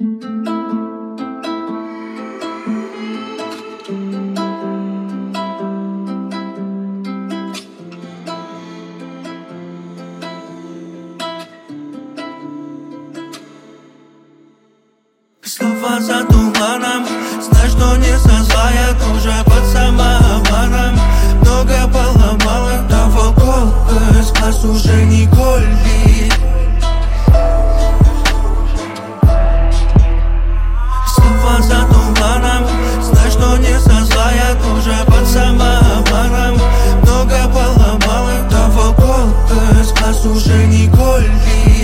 Слова за туманом, знай, что не созлая, уже под самообманом. Много поломал и того голка, из глаз уже не колит. Слова за туманом, знай, что не созлая, уже под самообманом. Много поломал и того голка, из глаз уже не колит.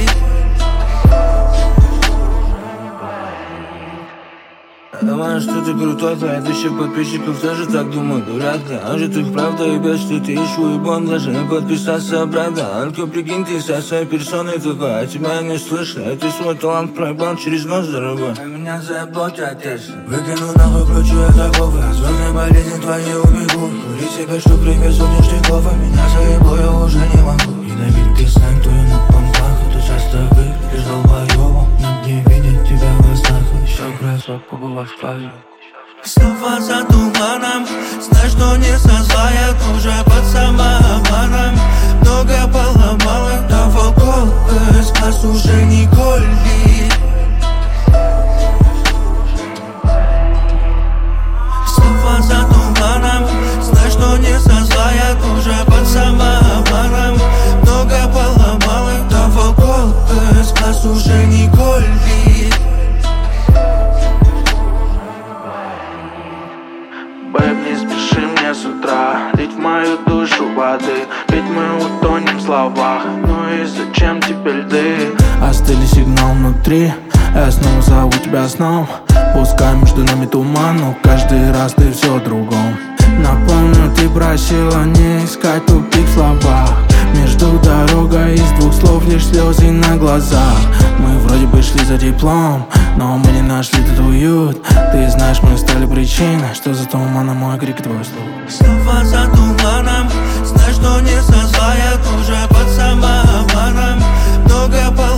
Думаю, что ты крутой, твои тысячи подписчиков тоже так думают, вряд ли. А же ты вправду ебешь, что ты ищешь уебан, даже не подписаться обратно. Только прикинь, ты со своей персоной такой, а тебя не слышно. А ты свой талант проебал через нос, дорогой. А меня заботят тесно. Выкину нахуй, включу я такого. Звездные болезни твои убегут. Кури себе, что привезу ништяков, а меня заебло я уже не могу. И набить ты снэктую на понтах, и ты часто выглядишь долбоёбом. Но не видеть тебя в глазах, еще красок побывать в паре. Слова за туманом, знай, что не созлая, уже под самообманом. Много поломал и того голка, из глаз уже не колит. Слова за туманом, знай, что не созлая, уже под самообманом. Много поломал и того голка, из глаз уже не колит. Бэйб, не спеши мне с утра лить в мою душу воды, ведь мы утонем в словах. Ну и зачем тебе льды? Остыли сигнал внутри, я снова зову тебя сном. Пускай между нами туман, но каждый раз ты все о другом. Напомню, ты просила не искать тупик в словах. Между дорогой из двух слов лишь слезы на глазах. Мы вроде бы шли за теплом, но мы не нашли тут уют. Ты знаешь, мы стали причиной, что за туманом мой крик, твой слух. Слова за туманом, знай, что не созлая, уже под самообманом. Много